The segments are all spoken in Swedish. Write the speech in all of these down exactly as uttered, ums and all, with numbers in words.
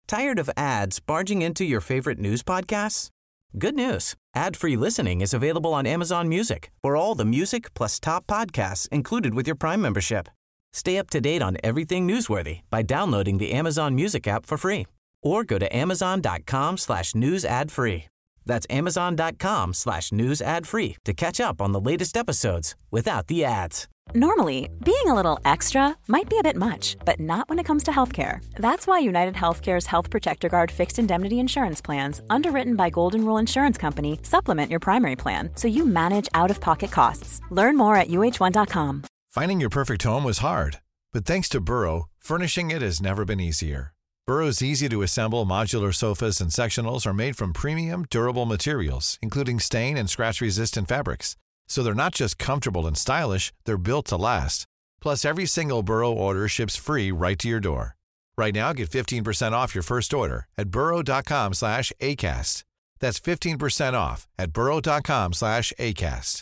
Tired of ads barging into your favorite news podcasts? Good news. Ad-free listening is available on Amazon Music for all the music plus top podcasts included with your Prime membership. Stay up to date on everything newsworthy by downloading the Amazon Music app for free or go to amazon.com slash news ad free. That's amazon.com slash news ad free to catch up on the latest episodes without the ads. Normally, being a little extra might be a bit much, but not when it comes to healthcare. That's why United Healthcare's Health Protector Guard fixed indemnity insurance plans, underwritten by Golden Rule Insurance Company, supplement your primary plan so you manage out-of-pocket costs. Learn more at U H one dot com. Finding your perfect home was hard, but thanks to Burrow, furnishing it has never been easier. Burrow's easy-to-assemble modular sofas and sectionals are made from premium, durable materials, including stain and scratch-resistant fabrics. So they're not just comfortable and stylish, they're built to last. Plus, every single Burrow order ships free right to your door. Right now, get fifteen percent off your first order at burrow.com slash ACAST. That's fifteen percent off at burrow.com slash ACAST.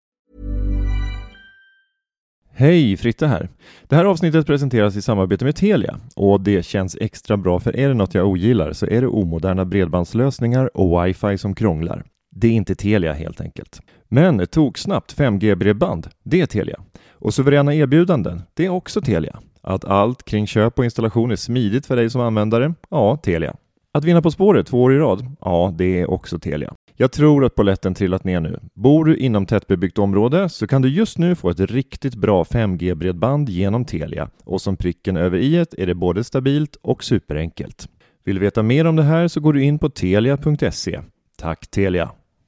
Hej, Fritte här. Det här avsnittet presenteras i samarbete med Telia och det känns extra bra, för är det något jag ogillar så är det omoderna bredbandslösningar och wifi som krånglar. Det är inte Telia helt enkelt. Men tog snabbt fem G-bredband, det är Telia. Och suveräna erbjudanden, det är också Telia. Att allt kring köp och installation är smidigt för dig som användare, ja, Telia. Att vinna på spåret två år i rad, ja, det är också Telia. Jag tror att polletten trillat ner nu. Bor du inom tättbebyggt område så kan du just nu få ett riktigt bra fem G-bredband genom Telia. Och som pricken över i-et är det både stabilt och superenkelt. Vill du veta mer om det här så går du in på telia punkt se. Tack Telia!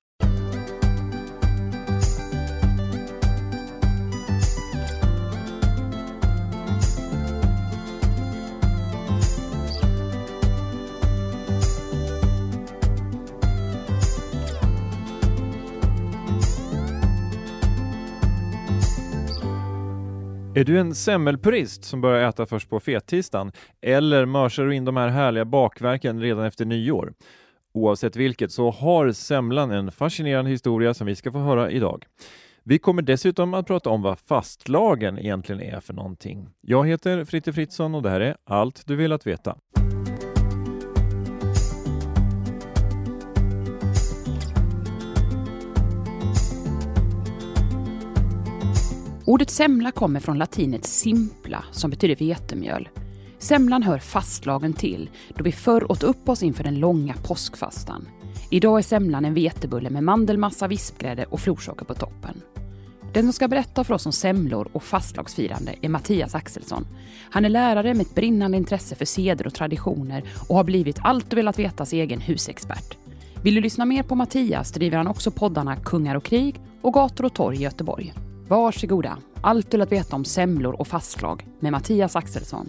Är du en semmelpurist som börjar äta först på fettisdagen, eller mörsar du in de här härliga bakverken redan efter nyår? Oavsett vilket så har semlan en fascinerande historia som vi ska få höra idag. Vi kommer dessutom att prata om vad fastlagen egentligen är för någonting. Jag heter Fritte Fritzson och det här är Allt du vill att veta. Ordet semla kommer från latinets simpla, som betyder vetemjöl. Semlan hör fastlagen till, då vi förr åt upp oss inför den långa påskfastan. Idag är semlan en vetebulle med mandelmassa, vispgrädde och florsocker på toppen. Den som ska berätta för oss om semlor och fastlagsfirande är Mattias Axelsson. Han är lärare med ett brinnande intresse för seder och traditioner och har blivit allt du velat vetas egen husexpert. Vill du lyssna mer på Mattias driver han också poddarna Kungar och krig och Gator och torg i Göteborg. Varsågoda, allt du vill veta om semlor och fastlag med Mattias Axelsson.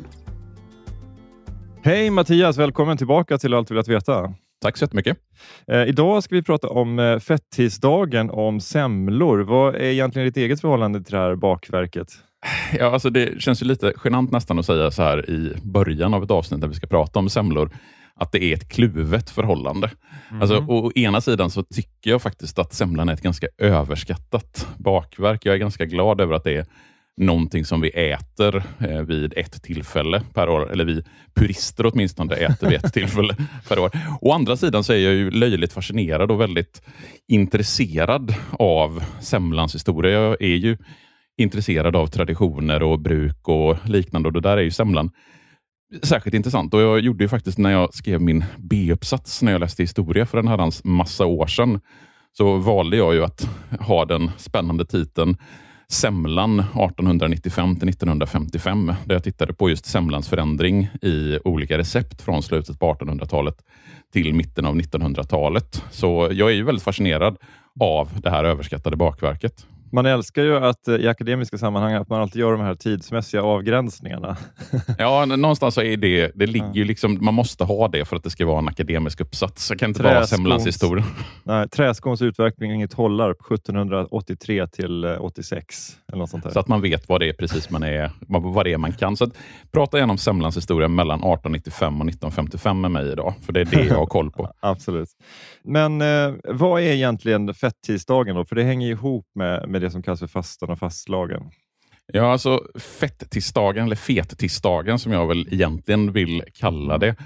Hej Mattias, välkommen tillbaka till Allt du vill veta. Tack så jättemycket. Eh, idag ska vi prata om eh, fettisdagen, om semlor. Vad är egentligen ditt eget förhållande till det här bakverket? Ja, alltså det känns ju lite genant nästan att säga så här i början av ett avsnitt där vi ska prata om semlor, att det är ett kluvet förhållande. Mm. Alltså, å ena sidan så tycker jag faktiskt att semlan är ett ganska överskattat bakverk. Jag är ganska glad över att det är någonting som vi äter eh, vid ett tillfälle per år. Eller vi purister åtminstone äter vid ett tillfälle per år. Å andra sidan så är jag ju löjligt fascinerad och väldigt intresserad av semlans historia. Jag är ju intresserad av traditioner och bruk och liknande. Och det där är ju semlan särskilt intressant. Och jag gjorde ju faktiskt när jag skrev min B-uppsats när jag läste historia för en herrans massa år sedan, så valde jag ju att ha den spännande titeln Semlan artonhundranittiofem till nittonhundrafemtiofem, där jag tittade på just semlans förändring i olika recept från slutet på artonhundratalet till mitten av nittonhundratalet. Så jag är ju väldigt fascinerad av det här överskattade bakverket. Man älskar ju att i akademiska sammanhang att man alltid gör de här tidsmässiga avgränsningarna. Ja, någonstans så är det, det ligger ju liksom, man måste ha det för att det ska vara en akademisk uppsats. Det kan inte vara semlans historia. Nej, träskons utveckling i tollar sjuttonhundraåttiotre till åttiosex eller något sånt där. Så att man vet vad det är precis man är, vad det är man kan. Så att, prata gärna om semlans historia mellan arton nittiofem och nitton femtiofem med mig idag, för det är det jag har koll på. Absolut. Men eh, vad är egentligen fettisdagen då? För det hänger ihop med, med det som kallas för fastan och fastlagen. Ja, alltså fettisdagen eller fettisdagen som jag väl egentligen vill kalla det.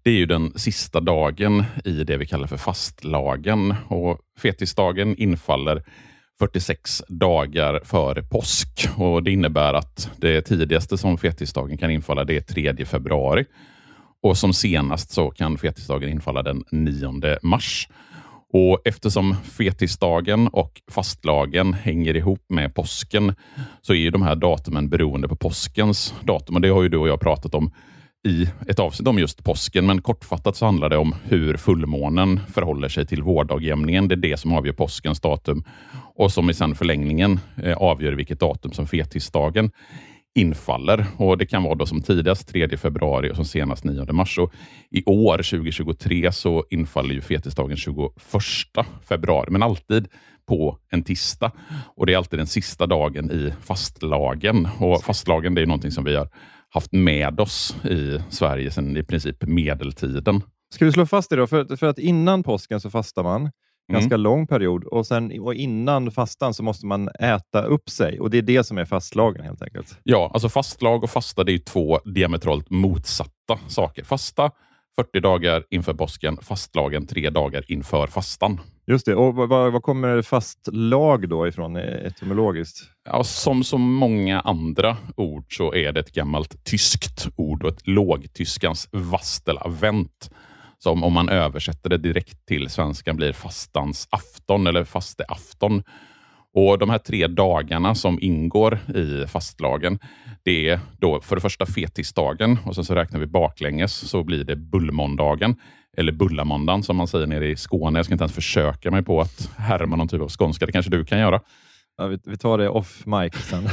det är ju den sista dagen i det vi kallar för fastlagen. Och fetisdagen infaller fyrtiosex dagar före påsk. Och det innebär att det tidigaste som fetisdagen kan infalla det är tredje februari. Och som senast så kan fetisdagen infalla den nionde mars. Och eftersom fetisdagen och fastlagen hänger ihop med påsken så är ju de här datumen beroende på påskens datum. Och det har ju du och jag pratat om i ett avsnitt om just påsken. Men kortfattat så handlar det om hur fullmånen förhåller sig till vårdagjämningen. Det är det som avgör påskens datum. Och som i sen förlängningen eh, avgör vilket datum som fetisdagen infaller. Och det kan vara då som tidigast tredje februari och som senast nionde mars. Och i år tjugohundratjugotre så infaller ju fetisdagen tjugoförsta februari. Men alltid på en tisdag. Och det är alltid den sista dagen i fastlagen. Och fastlagen det är någonting som vi har haft med oss i Sverige sedan i princip medeltiden. Ska vi slå fast det då? För, för att innan påsken så fastar man. Ganska Mm. lång period. Och sen och innan fastan så måste man äta upp sig. Och det är det som är fastlagen helt enkelt. Ja, alltså fastlag och fasta det är ju två diametralt motsatta saker. Fasta fyrtio dagar inför påsken, fastlagen tre dagar inför fastan. Just det. Och vad, vad kommer fastlag då ifrån etymologiskt? Ja, som så många andra ord så är det ett gammalt tyskt ord och ett lågtyskans vastelavent. Som om man översätter det direkt till svenskan blir fastans afton eller fasteafton. Och de här tre dagarna som ingår i fastlagen, det är då för det första fetisdagen och sen så räknar vi baklänges så blir det bullmåndagen eller bullamåndagen som man säger nere i Skåne. Jag ska inte ens försöka mig på att härma någon typ av skånska, det kanske du kan göra. Ja, vi, vi tar det off mic sen.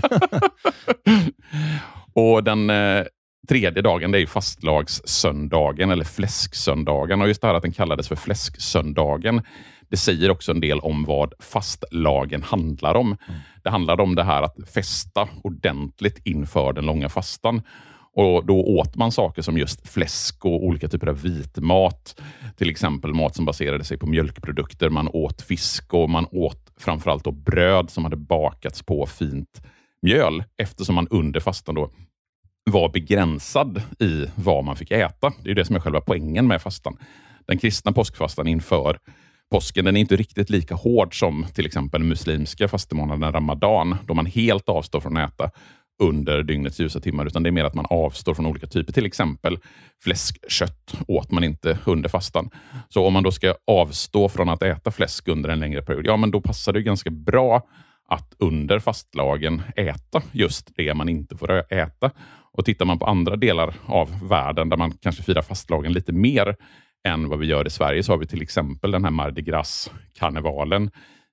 Och den eh, tredje dagen det är ju fastlagssöndagen eller fläsksöndagen. Och just det här att den kallades för fläsksöndagen, det säger också en del om vad fastlagen handlar om. Mm. Det handlar om det här att festa ordentligt inför den långa fastan. Och då åt man saker som just fläsk och olika typer av vitmat. Till exempel mat som baserade sig på mjölkprodukter. Man åt fisk och man åt framförallt då bröd som hade bakats på fint mjöl. Eftersom man under fastan då var begränsad i vad man fick äta. Det är ju det som är själva poängen med fastan. Den kristna påskfastan inför påsken, den är inte riktigt lika hård som till exempel muslimska fastemånaden Ramadan, då man helt avstår från att äta under dygnets ljusa timmar, utan det är mer att man avstår från olika typer. Till exempel fläskkött åt man inte under fastan. Så om man då ska avstå från att äta fläsk under en längre period, ja men då passar det ganska bra att under fastlagen äta just det man inte får äta. Och tittar man på andra delar av världen där man kanske firar fastlagen lite mer än vad vi gör i Sverige, så har vi till exempel den här Mardi Gras-karnevalen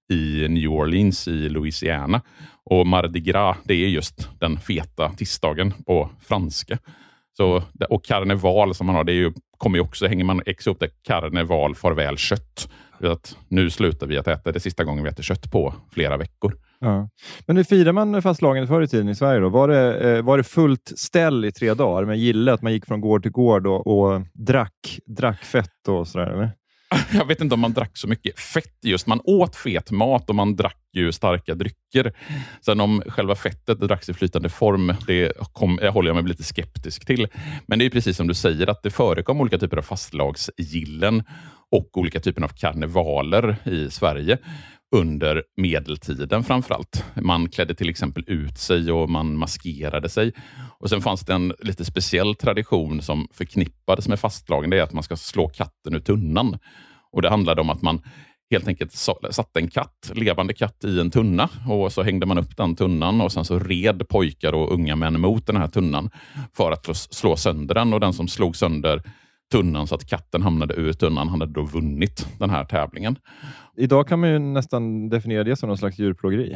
i New Orleans i Louisiana. Och Mardi Gras, det är just den feta tisdagen på franska. Så, och karneval som man har, det är ju, kommer ju också, hänger man extra upp det, karneval, farväl kött. Att nu slutar vi att äta, det sista gången vi äter kött på flera veckor. Ja. Men hur firar man fastlagen förr i tiden i Sverige då? Var det, var det fullt ställ i tre dagar med gille att man gick från gård till gård och, och drack, drack fett och sådär eller? Jag vet inte om man drack så mycket fett just. Man åt fet mat och man drack ju starka drycker. Sen om själva fettet dracks i flytande form, det kom, jag håller jag mig lite skeptisk till. Men det är precis som du säger att det förekom olika typer av fastlagsgillen och olika typer av karnevaler i Sverige under medeltiden framförallt. Man klädde till exempel ut sig och man maskerade sig. Och sen fanns det en lite speciell tradition som förknippades med fastlagen. Det är att man ska slå katten ur tunnan. Och det handlade om att man helt enkelt satte en katt, levande katt i en tunna. Och så hängde man upp den tunnan och sen så red pojkar och unga män mot den här tunnan för att slå sönder den. Och den som slog sönder tunnan så att katten hamnade ur tunnan, han hade då vunnit den här tävlingen. Idag kan man ju nästan definiera det som någon slags djurplågeri.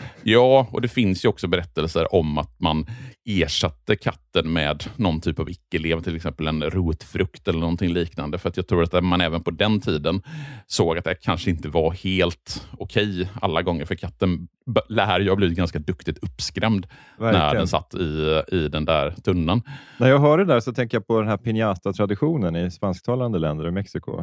Ja, och det finns ju också berättelser om att man ersatte katten med någon typ av icke-lev, till exempel en rotfrukt eller någonting liknande. För att jag tror att man även på den tiden såg att det kanske inte var helt okej alla gånger. För katten lär ju ha blivit ganska duktigt uppskrämd. Verkligen. När den satt i, i den där tunnan. När jag hör det där så tänker jag på den här piñata-traditionen i spansktalande länder i Mexiko.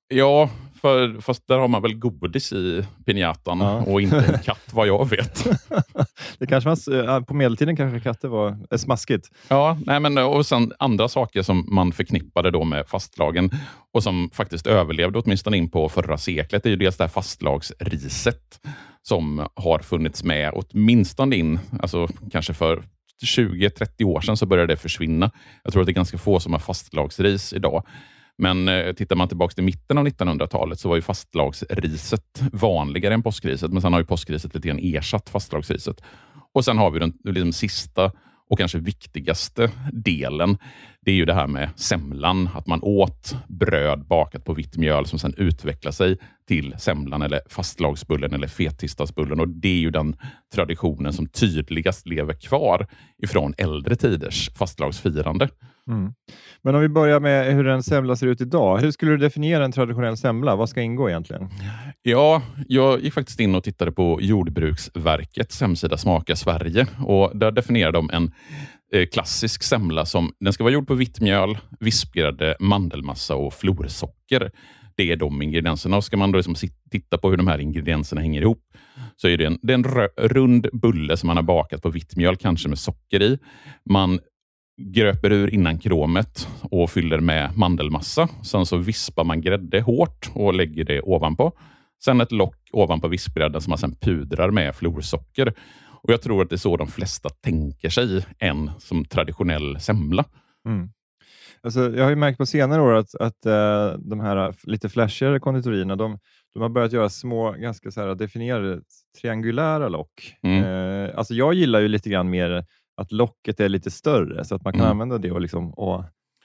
Ja, för, fast där har man väl godis i pinjatan ja. Och inte en katt vad jag vet. Det kanske man, på medeltiden kanske katter var är smaskigt. Ja, nej men, och sen andra saker som man förknippade då med fastlagen och som faktiskt överlevde åtminstone in på förra seklet är ju dels det här fastlagsriset som har funnits med åtminstone in, alltså kanske för tjugo till trettio år sedan så började det försvinna. Jag tror att det är ganska få som har fastlagsris idag. Men eh, tittar man tillbaka till mitten av nittonhundratalet så var ju fastlagsriset vanligare än påskriset. Men sen har ju påskriset lite grann ersatt fastlagsriset. Och sen har vi den liksom sista och kanske viktigaste delen. Det är ju det här med semlan. Att man åt bröd bakat på vitt mjöl som sen utvecklar sig till semlan eller fastlagsbullen eller fettisdagsbullen. Och det är ju den traditionen som tydligast lever kvar ifrån äldre tiders fastlagsfirande. Mm. Men om vi börjar med hur en semla ser ut idag. Hur skulle du definiera en traditionell semla? Vad ska ingå egentligen? Ja, jag gick faktiskt in och tittade på Jordbruksverkets hemsida Smaka Sverige. Och där definierar de en eh, klassisk semla som den ska vara gjord på vitt mjöl, vispgrade mandelmassa och florsocker. Det är de ingredienserna. Och ska man då liksom titta på hur de här ingredienserna hänger ihop så är det en, det är en rö- rund bulle som man har bakat på vitt mjöl, kanske med socker i. Man gröper ur innan kromet och fyller med mandelmassa. Sen så vispar man grädde hårt och lägger det ovanpå. Sen ett lock ovanpå vispgrädden som man sen pudrar med florsocker. Och jag tror att det är så de flesta tänker sig en som traditionell semla. Mm. Alltså, jag har ju märkt på senare år att, att uh, de här lite flashigare konditorierna, de, de har börjat göra små, ganska så här definierade triangulära lock. Mm. Uh, alltså jag gillar ju lite grann mer att locket är lite större så att man kan mm. använda det och liksom och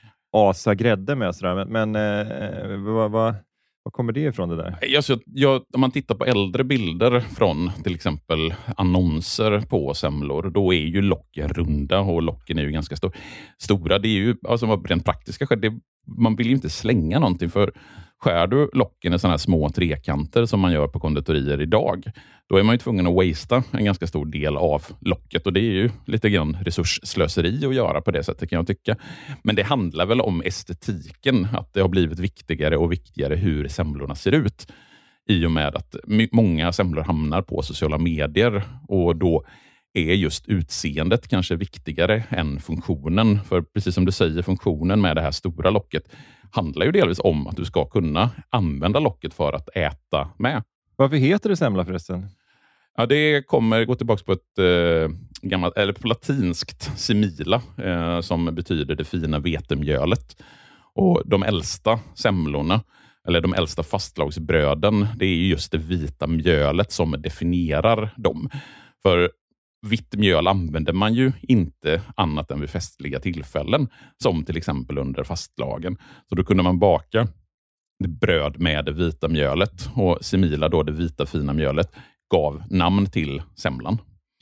asa grädde med sådär. Men, men eh, vad, vad, vad kommer det ifrån det där? Jag, så, jag, om man tittar på äldre bilder från till exempel annonser på semlor, då är ju locken runda och locken är ju ganska stor, stora. Det är ju alltså rent praktiska skäl. Det, man vill ju inte slänga någonting, för skär du locken i sådana här små trekanter som man gör på konditorier idag, då är man ju tvungen att wastea en ganska stor del av locket, och det är ju lite grann resursslöseri att göra på det sättet, kan jag tycka. Men det handlar väl om estetiken, att det har blivit viktigare och viktigare hur semlorna ser ut, i och med att my- många semlor hamnar på sociala medier, och då är just utseendet kanske viktigare än funktionen. För precis som du säger, funktionen med det här stora locket handlar ju delvis om att du ska kunna använda locket för att äta med. Varför heter det semla förresten? Ja, det kommer gå tillbaka på ett eh, gammalt, eller på latinskt semila, eh, som betyder det fina vetemjölet. Och de äldsta semlorna, eller de äldsta fastlagsbröden, det är just det vita mjölet som definierar dem. För vitt mjöl använder man ju inte annat än vid festliga tillfällen, som till exempel under fastlagen. Så då kunde man baka bröd med det vita mjölet, och semila, då det vita fina mjölet, gav namn till semlan.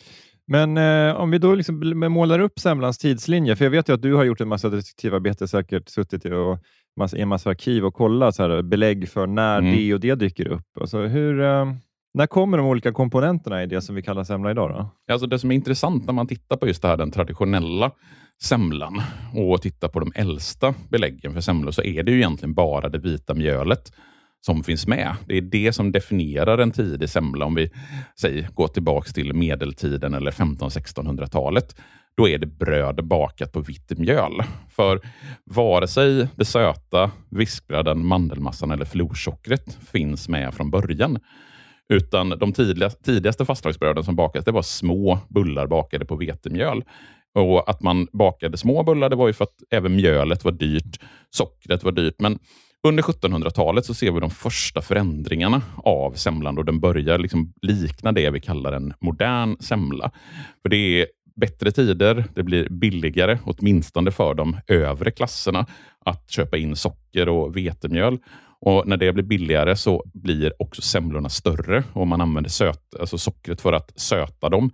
Men eh, om vi då liksom målar upp semlans tidslinje, för jag vet ju att du har gjort en massa detektivarbete, säkert suttit i, och massa, i en massa arkiv och kollat så här, belägg för när mm. det och det dyker upp. Alltså hur... Eh, När kommer de olika komponenterna i det som vi kallar semla idag då? Alltså det som är intressant när man tittar på just det här, den traditionella semlan, och tittar på de äldsta beläggen för semlor, så är det ju egentligen bara det vita mjölet som finns med. Det är det som definierar en tidig semla. Om vi säger, går tillbaka till medeltiden eller femtonhundra-sextonhundratalet, då är det bröd bakat på vitt mjöl. För vare sig det söta, vispgrädden, mandelmassan eller florsockret finns med från början. Utan de tidiga, tidigaste fastlagsbröden som bakades, det var små bullar bakade på vetemjöl. Och att man bakade små bullar, det var ju för att även mjölet var dyrt, sockret var dyrt. Men under sjuttonhundratalet så ser vi de första förändringarna av semlan, och den börjar liksom likna det vi kallar en modern semla. För det är bättre tider, det blir billigare, åtminstone för de övre klasserna, att köpa in socker och vetemjöl. Och när det blir billigare så blir också semlorna större, och man använder söt, alltså sockret för att söta dem.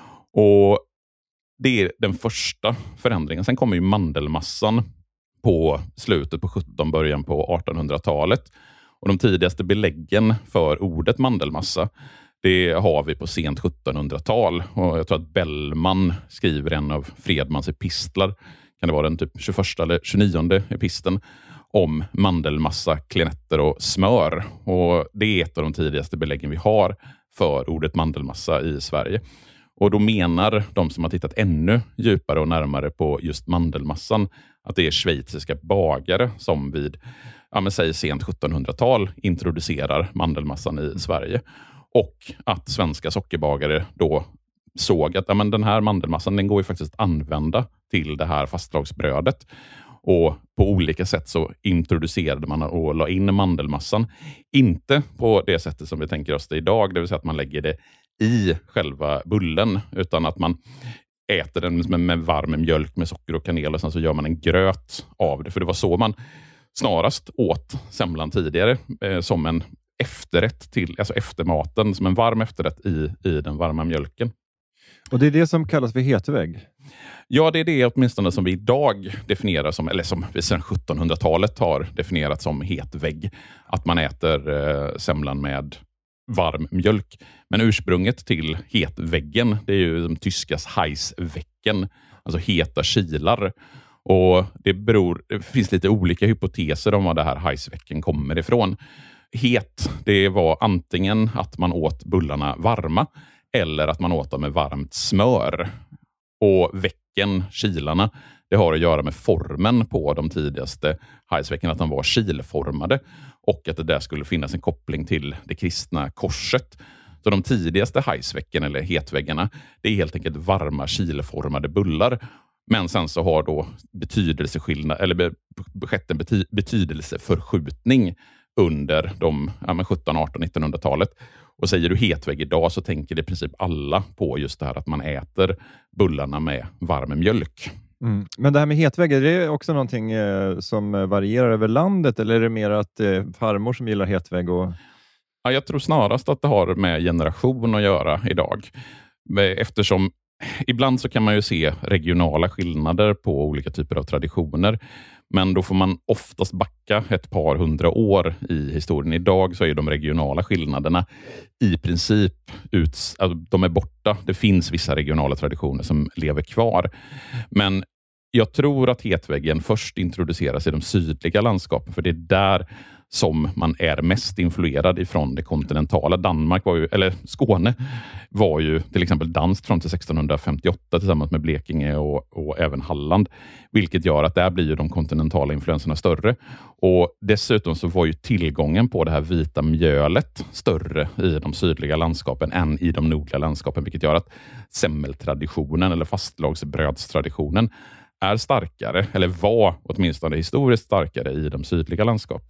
Och det är den första förändringen. Sen kommer ju mandelmassan på slutet på sjuttonhundratalet, början på artonhundratalet. Och de tidigaste beläggen för ordet mandelmassa, det har vi på sent sjuttonhundratal. Och jag tror att Bellman skriver en av Fredmans epistlar. Kan det vara den typ tjugoförsta eller tjugonionde episten, om mandelmassa, klenetter och smör. Och det är ett av de tidigaste beläggen vi har för ordet mandelmassa i Sverige. Och då menar de som har tittat ännu djupare och närmare på just mandelmassan att det är schweiziska bagare som vid, ja men säg sent sjuttonhundratal introducerar mandelmassan i Sverige. Och att svenska sockerbagare då såg att ja, men den här mandelmassan den går ju faktiskt att använda till det här fastlagsbrödet. Och på olika sätt så introducerade man och la in mandelmassan. Inte på det sättet som vi tänker oss det idag, det vill säga att man lägger det i själva bullen, utan att man äter den med, med varm mjölk med socker och kanel och sen så gör man en gröt av det. För det var så man snarast åt semlan tidigare, eh, som en efterrätt till, alltså eftermaten, som en varm efterrätt i, i den varma mjölken. Och det är det som kallas för hetvägg? Ja, det är det åtminstone som vi idag definierar som, eller som vi sedan sjuttonhundratalet har definierat som hetvägg. Att man äter eh, semlan med varm mjölk. Men ursprunget till hetväggen, det är ju de tyskas Heißwecken, alltså heta kilar. Och det beror, det finns lite olika hypoteser om var det här Heißwecken kommer ifrån. Het, det var antingen att man åt bullarna varma eller att man åt dem med varmt smör. Och väcken, kilarna, det har att göra med formen på de tidigaste Heißwecken, att de var kilformade och att det där skulle finnas en koppling till det kristna korset. Så de tidigaste Heißwecken eller hetväggarna, det är helt enkelt varma kilformade bullar. Men sen så har då betydelseskillnad eller skett en bety, betydelseförskjutning under de ja, sjutton-, arton-, nittonhundratalet. Och säger du hetvägg idag så tänker det i princip alla på just det här att man äter bullarna med varm mjölk. Mm. Men det här med hetvägg, är det också någonting eh, som varierar över landet, eller är det mer att eh, farmor som gillar hetvägg? Och... Ja, jag tror snarast att det har med generation att göra idag. Eftersom ibland så kan man ju se regionala skillnader på olika typer av traditioner. Men då får man oftast backa ett par hundra år i historien. Idag så är de regionala skillnaderna i princip ut, alltså de är borta. Det finns vissa regionala traditioner som lever kvar. Men jag tror att hetväggen först introduceras i de sydliga landskapen. För det är där som man är mest influerad ifrån det kontinentala. Danmark var ju, eller Skåne var ju till exempel danskt fram till sextonhundrafemtioåtta tillsammans med Blekinge och, och även Halland. Vilket gör att där blir ju de kontinentala influenserna större. Och dessutom så var ju tillgången på det här vita mjölet större i de sydliga landskapen än i de nordliga landskapen. Vilket gör att semmeltraditionen eller fastlagsbrödstraditionen är starkare, eller var åtminstone historiskt starkare i de sydliga landskapen.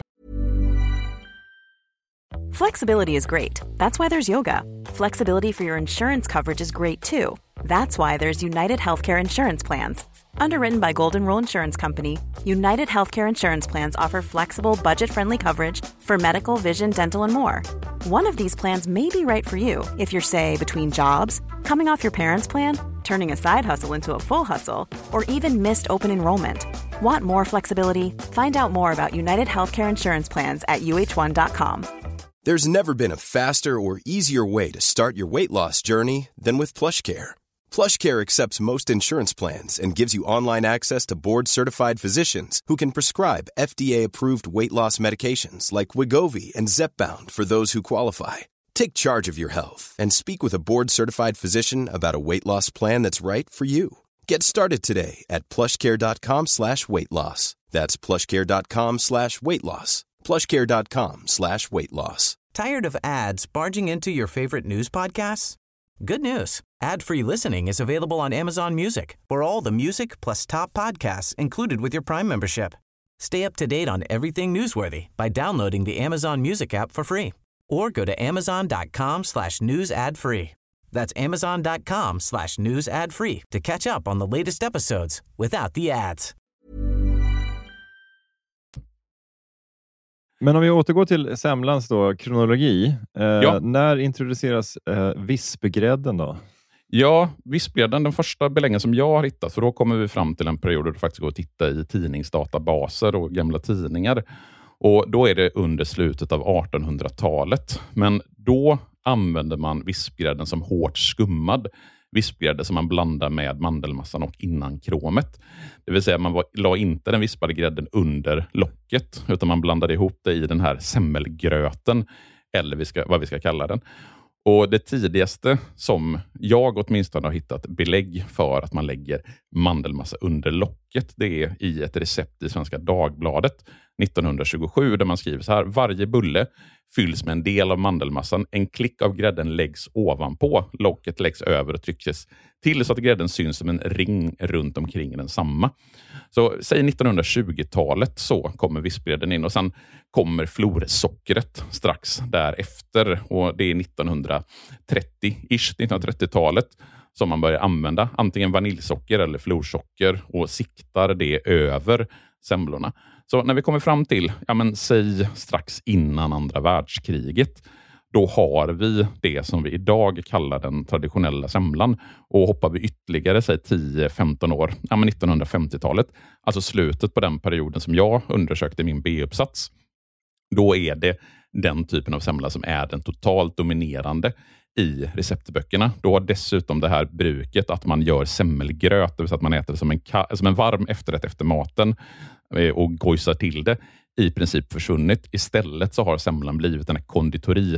Flexibility is great. That's why there's yoga. Flexibility for your insurance coverage is great too. That's why there's United Healthcare Insurance Plans. Underwritten by Golden Rule Insurance Company, United Healthcare Insurance Plans offer flexible, budget-friendly coverage for medical, vision, dental, and more. One of these plans may be right for you if you're, say, between jobs, coming off your parents' plan, turning a side hustle into a full hustle, or even missed open enrollment. Want more flexibility? Find out more about United Healthcare Insurance Plans at U H one dot com. There's never been a faster or easier way to start your weight loss journey than with PlushCare. PlushCare accepts most insurance plans and gives you online access to board-certified physicians who can prescribe F D A-approved weight loss medications like Wegovy and Zepbound for those who qualify. Take charge of your health and speak with a board-certified physician about a weight loss plan that's right for you. Get started today at plushcare.com slash weight loss. That's plushcare.com slash weight loss. plushcare.com slash weight loss. Tired of ads barging into your favorite news podcasts? Good news. Ad-free listening is available on Amazon Music for all the music plus top podcasts included with your Prime membership. Stay up to date on everything newsworthy by downloading the Amazon Music app for free or go to amazon.com slash news ad free. That's amazon.com slash news ad free to catch up on the latest episodes without the ads. Men om vi återgår till semlans då, kronologi. Eh, ja. När introduceras eh, vispgrädden då? Ja, vispgrädden, den första beläggen som jag har hittat, för då kommer vi fram till en period där det faktiskt går att titta i tidningsdatabaser och gamla tidningar. Och då är det under slutet av artonhundratalet. Men då använder man vispgrädden som hårt skummad vispgrädde som man blandar med mandelmassan och innan kromet. Det vill säga man var, la inte den vispade grädden under locket, utan man blandade ihop det i den här semmelgröten, eller vi ska, vad vi ska kalla den. Och det tidigaste som jag åtminstone har hittat belägg för att man lägger mandelmassa under locket, det är i ett recept i Svenska Dagbladet nittonhundratjugosju, där man skriver så här: varje bulle fylls med en del av mandelmassan, en klick av grädden läggs ovanpå, locket läggs över och trycks till så att grädden syns som en ring runt omkring den samma. Så säg nittonhundratjugotalet så kommer vispgrädden in, och sen kommer florsockret strax därefter, och det är nittonhundratrettio-ish, nittonhundratrettiotalet som man börjar använda antingen vaniljsocker eller florsocker och siktar det över semlorna. Så när vi kommer fram till, ja men säg strax innan andra världskriget, då har vi det som vi idag kallar den traditionella semlan. Och hoppar vi ytterligare, säg tio femton år, ja men nittonhundrafemtiotalet, alltså slutet på den perioden som jag undersökte i min B-uppsats, då är det den typen av semla som är den totalt dominerande i receptböckerna. Då har dessutom det här bruket att man gör semmelgröt, det vill säga att man äter det som en, ka- som en varm efterrätt efter maten och gojsar till det, i princip försvunnit. Istället så har semlan blivit den här konditori,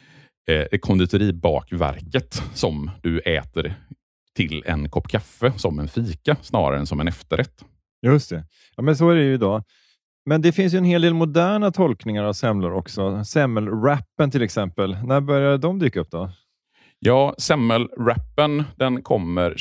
eh, konditoribakverket som du äter till en kopp kaffe som en fika snarare än som en efterrätt. Just det. Ja, men så är det ju idag. Men det finns ju en hel del moderna tolkningar av semlor också. Semmelwrappen till exempel. När började de dyka upp då? Ja, semmelwrappen den kommer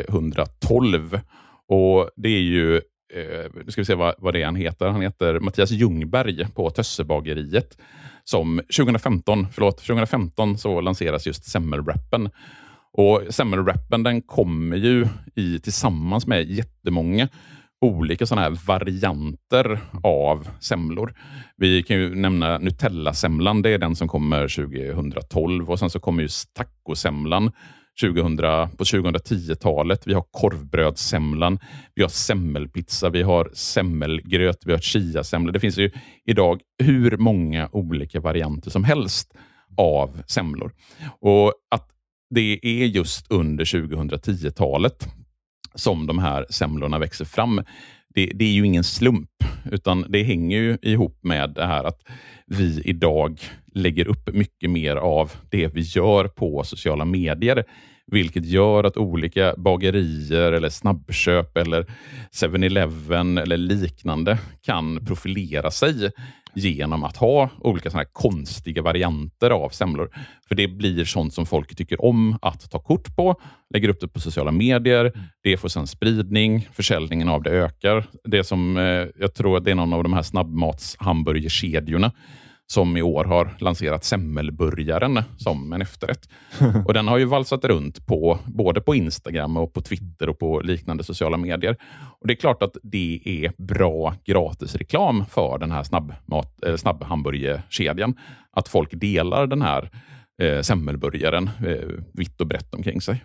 tjugotolv, och det är ju Eh, nu ska vi se vad, vad det är han heter. Han heter Mattias Ljungberg på Tössebageriet. Som tjugofemton, förlåt, tjugofemton så lanseras just semmelwrappen. Och semmelwrappen den kommer ju i, tillsammans med jättemånga olika sådana här varianter av semlor. Vi kan ju nämna Nutella-semlan, det är den som kommer tjugotolv, och sen så kommer ju tacosemlan tjugohundra, på tjugohundratio-talet. Vi har korvbrödssemlan, vi har semmelpizza, vi har semmelgröt, vi har chia-semla. Det finns ju idag hur många olika varianter som helst av semlor. Och att det är just under tjugohundratio-talet som de här semlorna växer fram, det, det är ju ingen slump, utan det hänger ju ihop med det här att vi idag lägger upp mycket mer av det vi gör på sociala medier, vilket gör att olika bagerier eller snabbköp eller seven eleven eller liknande kan profilera sig genom att ha olika såna här konstiga varianter av semlor. För det blir sånt som folk tycker om att ta kort på, lägger upp det på sociala medier, det får sedan spridning, försäljningen av det ökar. Det som eh, jag tror att det är någon av de här snabbmatshamburgerkedjorna som i år har lanserat semmelburgaren som en efterrätt. Och den har ju valsat runt på både på Instagram och på Twitter och på liknande sociala medier. Och det är klart att det är bra gratisreklam för den här snabbmat, eh, snabbhamburgerkedjan. Att folk delar den här eh, semmelburgaren eh, vitt och brett omkring sig.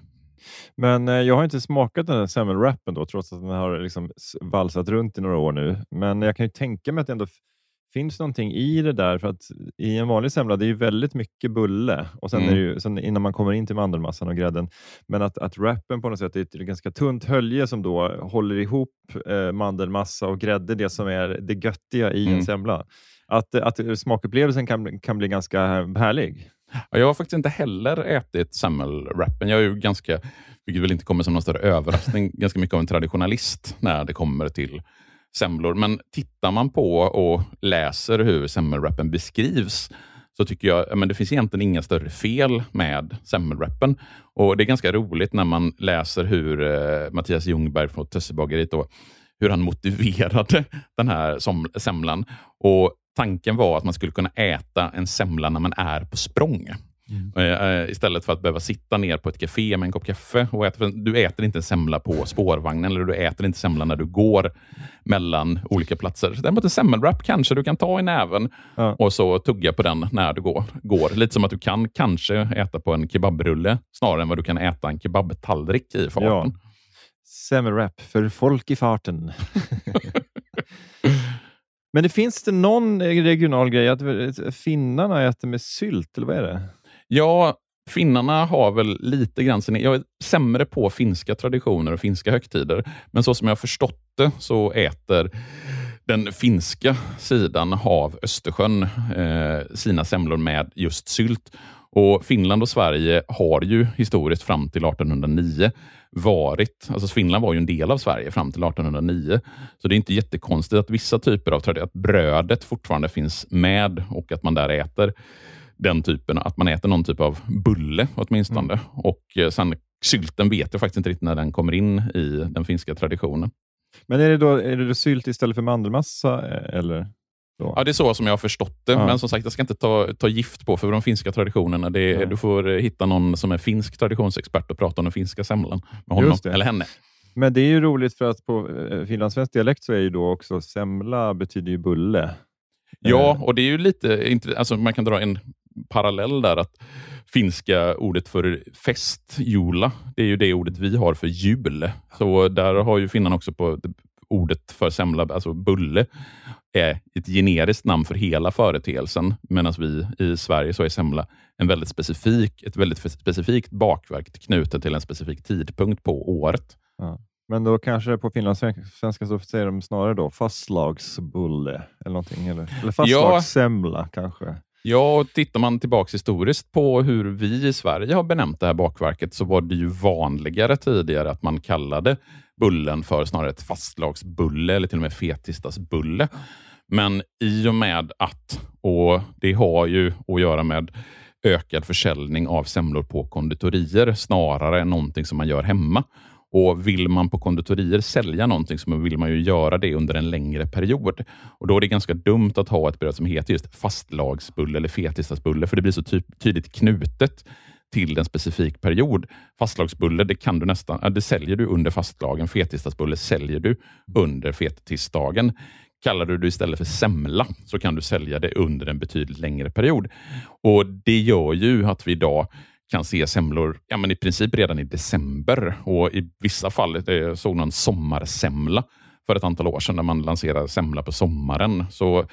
Men eh, jag har inte smakat den här semmelwrappen då, trots att den har liksom valsat runt i några år nu. Men jag kan ju tänka mig att det ändå finns någonting i det där, för att i en vanlig semla det är ju väldigt mycket bulle och sen mm. är det ju sen innan man kommer in till mandelmassan och grädden, men att, att wrappen på något sätt är ett ganska tunt hölje som då håller ihop eh, mandelmassa och grädde, det som är det göttiga i mm. en semla. Att, att smakupplevelsen kan, kan bli ganska härlig. Ja, jag har faktiskt inte heller ätit semmelwrappen. Jag är ju ganska, vilket väl inte kommer som någon större överraskning, ganska mycket av en traditionalist när det kommer till semlor. Men tittar man på och läser hur semmelwrappen beskrivs, så tycker jag men det finns egentligen inga större fel med semmelwrappen. Och det är ganska roligt när man läser hur eh, Mattias Ljungberg från Tössebageriet då, hur han motiverade den här som, semlan. Och tanken var att man skulle kunna äta en semla när man är på språng. Mm. Uh, istället för att behöva sitta ner på ett café med en kopp kaffe och äta. Du äter inte en semla på spårvagnen, eller du äter inte semla när du går mellan olika platser. Däremot en semmelwrap kanske du kan ta i näven ja. och så tugga på den när du går. går. Lite som att du kan kanske äta på en kebabrulle snarare än vad du kan äta en kebabtallrik i farten. Ja. Semmelwrap för folk i farten. Men det finns det någon regional grej att finnarna äter med sylt, eller vad är det? Ja, finnarna har väl lite grann sin, jag är sämre på finska traditioner och finska högtider, men så som jag har förstått det så äter den finska sidan av Östersjön eh, sina semlor med just sylt. Och Finland och Sverige har ju historiskt fram till artonhundranio varit, alltså Finland var ju en del av Sverige fram till artonhundranio, så det är inte jättekonstigt att vissa typer av traditioner, att brödet fortfarande finns med och att man där äter den typen, att man äter någon typ av bulle åtminstone. Mm. Och eh, sen sylten vet jag faktiskt inte riktigt när den kommer in i den finska traditionen. Men är det då, är det då sylt istället för mandelmassa eller? Då? Ja, det är så som jag har förstått det. Ja. Men som sagt, jag ska inte ta, ta gift på för de finska traditionerna. Det är, du får hitta någon som är finsk traditionsexpert och prata om den finska semlan med honom eller henne. Men det är ju roligt för att på finlandssvensk dialekt så är ju då också semla betyder ju bulle. Ja, och det är ju lite, alltså man kan dra en parallell där att finska ordet för fest, jula, det är ju det ordet vi har för jul. Så där har ju finnarna också på ordet för semla, alltså bulle, är ett generiskt namn för hela företeelsen, medan vi i Sverige så är semla en väldigt specifik, ett väldigt specifikt bakverk knutet till en specifik tidpunkt på året. Ja. Men då kanske på finlandssvenska så säger de snarare då fastlagsbulle eller någonting, eller, eller fastlagssemla ja. kanske. Ja, och tittar man tillbaka historiskt på hur vi i Sverige har benämnt det här bakverket så var det ju vanligare tidigare att man kallade bullen för snarare ett fastlagsbulle eller till och med fetistasbulle. Men i och med att, och det har ju att göra med ökad försäljning av semlor på konditorier snarare än någonting som man gör hemma. Och vill man på konditorier sälja någonting så vill man ju göra det under en längre period. Och då är det ganska dumt att ha ett bröd som heter just fastlagsbulle eller fetistasbulle, för det blir så ty- tydligt knutet till en specifik period. Fastlagsbulle, det kan du nästan, det säljer du under fastlagen. Fetistasbulle säljer du under fettisdagen. Kallar du det istället för semla så kan du sälja det under en betydligt längre period. Och det gör ju att vi idag kan se semlor ja, men i princip redan i december. Och i vissa fall jag såg någon sommarsemla för ett antal år sedan när man lanserade semla på sommaren. Så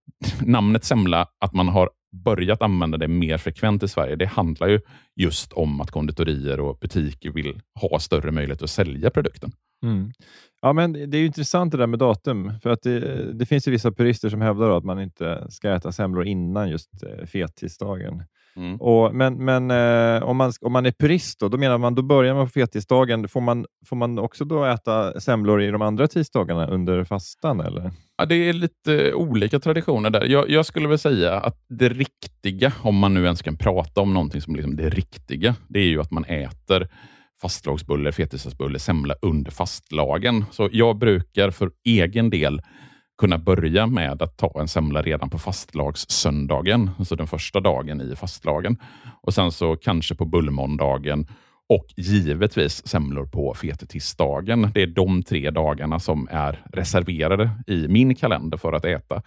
namnet semla, att man har börjat använda det mer frekvent i Sverige, det handlar ju just om att konditorier och butiker vill ha större möjlighet att sälja produkten. Mm. Ja, men det är ju intressant det där med datum, för att det, det finns ju vissa purister som hävdar att man inte ska äta semlor innan just fettisdagen. Mm. Och, men men eh, om, man, om man är purist då, då menar man, då börjar man på fettisdagen. Får man, får man också då äta semlor i de andra tisdagarna under fastan eller? Ja, det är lite olika traditioner där. Jag, jag skulle väl säga att det riktiga, om man nu ens kan prata om någonting som liksom det riktiga, det är ju att man äter fastlagsbulle, fetistasbulle, semla under fastlagen. Så jag brukar för egen del kunna börja med att ta en semla redan på fastlagssöndagen, alltså den första dagen i fastlagen. Och sen så kanske på bullmåndagen och givetvis semlor på fetisdagen. Det är de tre dagarna som är reserverade i min kalender för att äta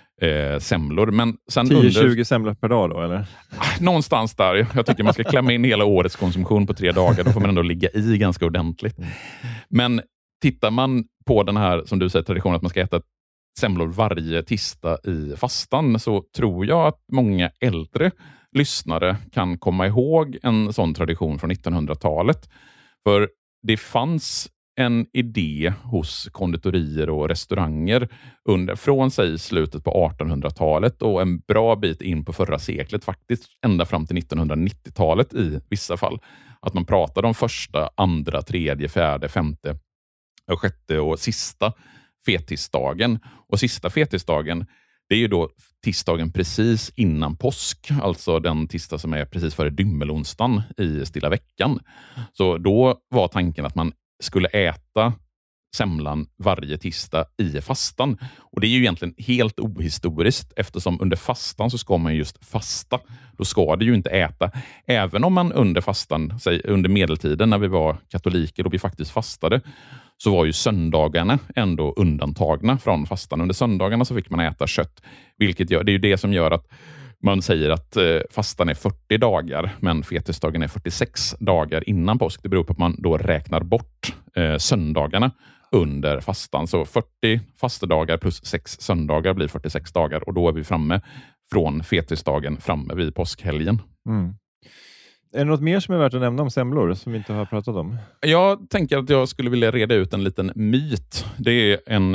eh, semlor. Men sen tio till tjugo under... semlor per dag då, eller? Någonstans där. Jag tycker man ska klämma in hela årets konsumtion på tre dagar. Då får man ändå ligga i ganska ordentligt. Men tittar man på den här, som du säger, traditionen att man ska äta semlor varje tisdag i fastan, så tror jag att många äldre lyssnare kan komma ihåg en sån tradition från nittonhundratalet. För det fanns en idé hos konditorier och restauranger under, från sig slutet på artonhundratalet och en bra bit in på förra seklet, faktiskt ända fram till nittonhundranittiotalet i vissa fall. Att man pratade om första, andra, tredje, fjärde, femte och sjätte och sista fetisdagen. Och sista fetisdagen, det är ju då tisdagen precis innan påsk, alltså den tisdag som är precis före dymmelonsdagen i stilla veckan. Så då var tanken att man skulle äta semlan varje tisdag i fastan. Och det är ju egentligen helt ohistoriskt, eftersom under fastan så ska man just fasta. Då ska det ju inte äta. Även om man under fastan, säg under medeltiden när vi var katoliker och vi faktiskt fastade, så var ju söndagarna ändå undantagna från fastan. Under söndagarna så fick man äta kött, vilket gör, det är ju det som gör att man säger att eh, fastan är fyrtio dagar, men fetisdagen är fyrtiosex dagar innan påsk. Det beror på att man då räknar bort eh, söndagarna under fastan. Så fyrtio fastedagar plus sex söndagar blir fyrtiosex dagar, och då är vi framme från fetisdagen framme vid påskhelgen. Mm. Är det något mer som är värt att nämna om semlor som vi inte har pratat om? Jag tänker att jag skulle vilja reda ut en liten myt. Det är en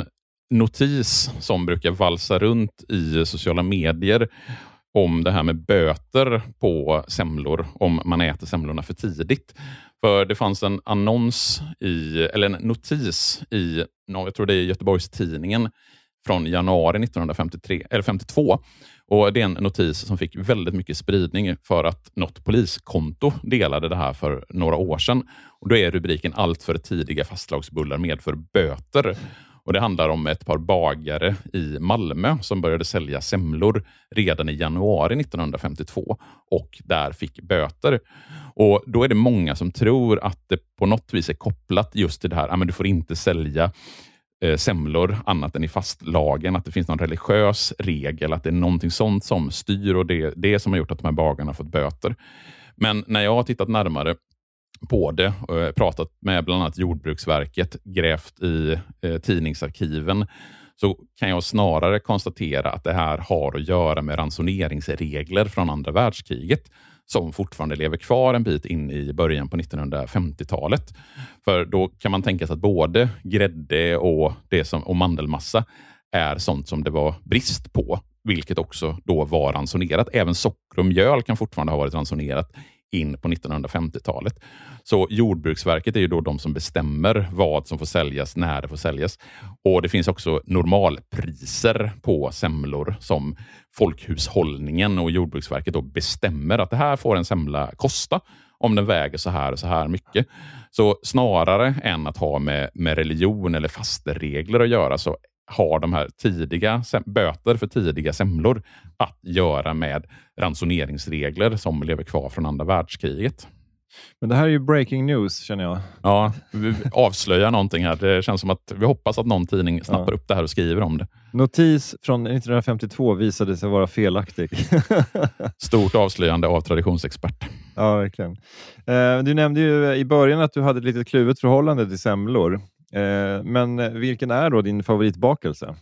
notis som brukar valsa runt i sociala medier om det här med böter på semlor om man äter semlorna för tidigt. För det fanns en annons i, eller en notis i, jag tror det är Göteborgs-Tidningen från januari nittonhundrafemtiotre, eller femtiotvå. Och det är en notis som fick väldigt mycket spridning för att något poliskonto delade det här för några år sedan. Och då är rubriken "Allt för tidiga fastlagsbullar medför böter". Och det handlar om ett par bagare i Malmö som började sälja semlor redan i januari nittonhundrafemtiotvå och där fick böter. Och då är det många som tror att det på något vis är kopplat just till det här, men du får inte sälja eh, semlor annat än i fastlagen, att det finns någon religiös regel, att det är någonting sånt som styr och det, det som har gjort att de här bagarna har fått böter. Men när jag har tittat närmare på det och pratat med bland annat Jordbruksverket, grävt i eh, tidningsarkiven, så kan jag snarare konstatera att det här har att göra med ransoneringsregler från andra världskriget som fortfarande lever kvar en bit in i början på nittonhundrafemtiotalet. För då kan man tänka sig att både grädde och, det som, och mandelmassa är sånt som det var brist på, vilket också då var ransonerat. Även socker och mjöl kan fortfarande ha varit ransonerat in på nittonhundrafemtiotalet. Så Jordbruksverket är ju då de som bestämmer vad som får säljas, när det får säljas. Och det finns också normalpriser på semlor som folkhushållningen och Jordbruksverket då bestämmer att det här får en semla kosta om den väger så här och så här mycket. Så snarare än att ha med, med religion eller fasteregler att göra, så har de här tidiga böter för tidiga semlor att göra med ransoneringsregler som lever kvar från andra världskriget. Men det här är ju breaking news, känner jag. Ja, vi avslöjar någonting här. Det känns som att vi hoppas att någon tidning snappar ja. upp det här och skriver om det. Notis från nittonhundrafemtiotvå visade sig vara felaktig. Stort avslöjande av traditionsexpert. Ja, verkligen. Du nämnde ju i början att du hade ett litet kluvet förhållande till semlor. Men vilken är då din favoritbakelse?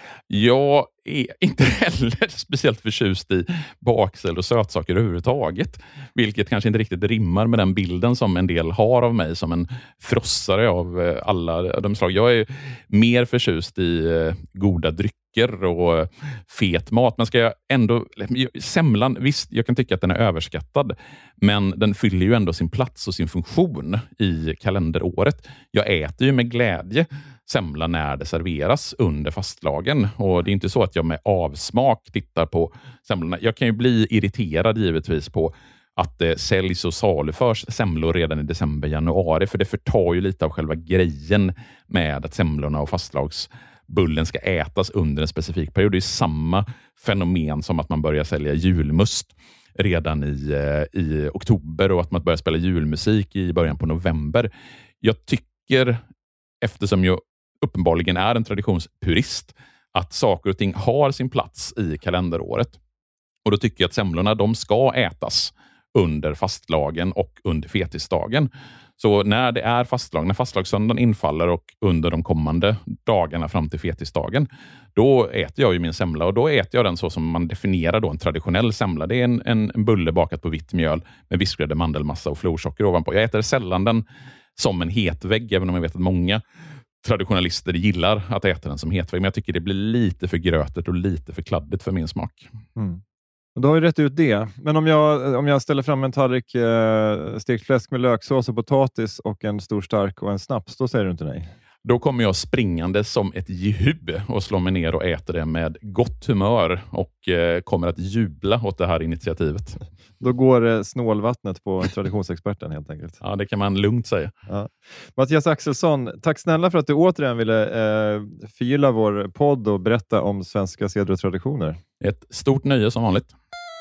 Jag är inte heller speciellt förtjust i baksel och sötsaker överhuvudtaget. Vilket kanske inte riktigt rimmar med den bilden som en del har av mig som en frossare av alla de slag. Jag är mer förtjust i goda drycker och fet mat. Men ska jag ändå... Semlan, visst, jag kan tycka att den är överskattad. Men den fyller ju ändå sin plats och sin funktion i kalenderåret. Jag äter ju med glädje semla när det serveras under fastlagen. Och det är inte så att jag med avsmak tittar på semlorna. Jag kan ju bli irriterad givetvis på att det säljs och saluförs semlor redan i december, januari. För det förtar ju lite av själva grejen med att semlorna och fastlagsbullen ska ätas under en specifik period. Det är samma fenomen som att man börjar sälja julmust redan i, i oktober och att man börjar spela julmusik i början på november. Jag tycker, eftersom jag uppenbarligen är en traditionspurist, att saker och ting har sin plats i kalenderåret. Och då tycker jag att semlorna, de ska ätas under fastlagen och under fetisdagen. Så när det är fastlag, när fastlagssöndagen infaller och under de kommande dagarna fram till fetisdagen, då äter jag ju min semla och då äter jag den så som man definierar då en traditionell semla. Det är en, en, en bulle bakat på vitt mjöl med vispgrädde, mandelmassa och florsocker ovanpå. Jag äter sällan den som en hetvägg, även om jag vet att många traditionalister gillar att äta den som hetvägg. Men jag tycker det blir lite för grötet och lite för kladdigt för min smak. Mm. Och då har vi rätt ut det. Men om jag, om jag ställer fram en tallrik eh, stekt fläsk med löksås och potatis och en stor stark och en snaps, då säger du inte nej? Då kommer jag springande som ett jehub och slår mig ner och äter det med gott humör och eh, kommer att jubla åt det här initiativet. Då går eh, snålvattnet på traditionsexperten helt enkelt. Ja, det kan man lugnt säga. Ja. Mattias Axelsson, tack snälla för att du återigen ville eh, förgylla vår podd och berätta om svenska seder och traditioner. Ett stort nöje som vanligt.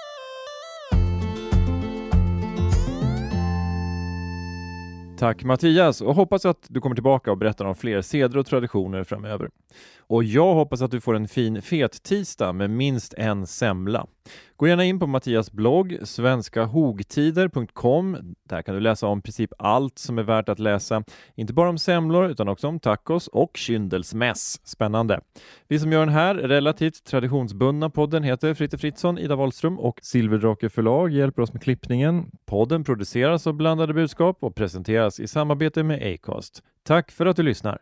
Tack Mattias, och hoppas att du kommer tillbaka och berättar om fler seder och traditioner framöver. Och jag hoppas att du får en fin fet tisdag med minst en semla. Gå gärna in på Mattias blogg svenska hogtider punkt com. Där kan du läsa om princip allt som är värt att läsa. Inte bara om semlor utan också om tacos och kyndelsmäss. Spännande. Vi som gör den här relativt traditionsbundna podden heter Fritte Fritzson, Ida Wahlström och Silverdrake förlag hjälper oss med klippningen. Podden produceras av Blandade budskap och presenteras i samarbete med Acast. Tack för att du lyssnar.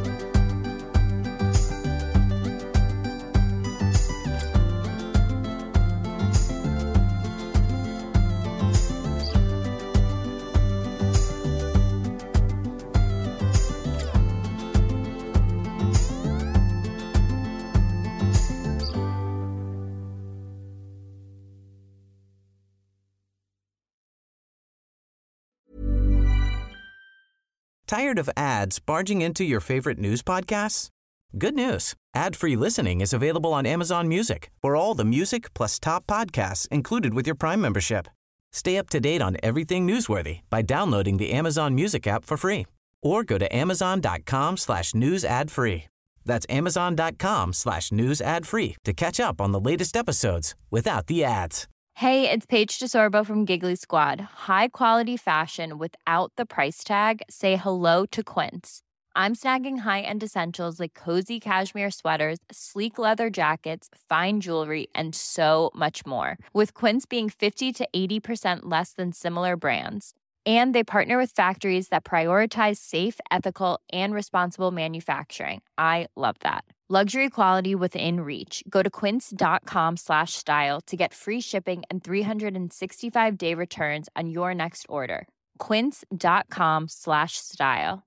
Tired of ads barging into your favorite news podcasts? Good news. Ad-free listening is available on Amazon Music for all the music plus top podcasts included with your Prime membership. Stay up to date on everything newsworthy by downloading the Amazon Music app for free or go to amazon.com slash news ad free. That's amazon.com slash news ad free to catch up on the latest episodes without the ads. Hey, it's Paige DeSorbo from Giggly Squad. High quality fashion without the price tag. Say hello to Quince. I'm snagging high-end essentials like cozy cashmere sweaters, sleek leather jackets, fine jewelry, and so much more. With Quince being fifty to eighty percent less than similar brands. And they partner with factories that prioritize safe, ethical, and responsible manufacturing. I love that. Luxury quality within reach. Go to quince.com slash style to get free shipping and three sixty-five day returns on your next order. Quince.com slash style.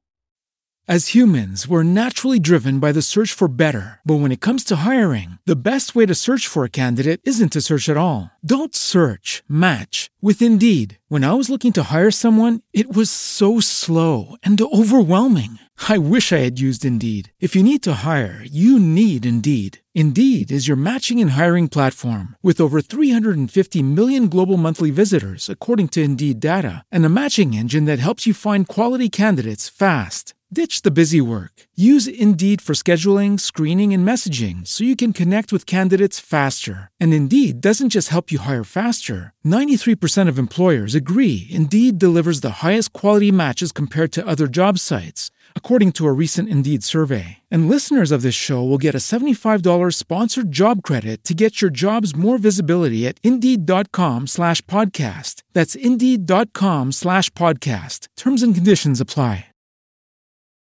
As humans, we're naturally driven by the search for better. But when it comes to hiring, the best way to search for a candidate isn't to search at all. Don't search, match with Indeed. When I was looking to hire someone, it was so slow and overwhelming. I wish I had used Indeed. If you need to hire, you need Indeed. Indeed is your matching and hiring platform with over three hundred fifty million global monthly visitors, according to Indeed data, and a matching engine that helps you find quality candidates fast. Ditch the busy work. Use Indeed for scheduling, screening, and messaging so you can connect with candidates faster. And Indeed doesn't just help you hire faster. ninety-three percent of employers agree Indeed delivers the highest quality matches compared to other job sites, according to a recent Indeed survey. And listeners of this show will get a seventy-five dollars sponsored job credit to get your jobs more visibility at Indeed.com slash podcast. That's Indeed.com slash podcast. Terms and conditions apply.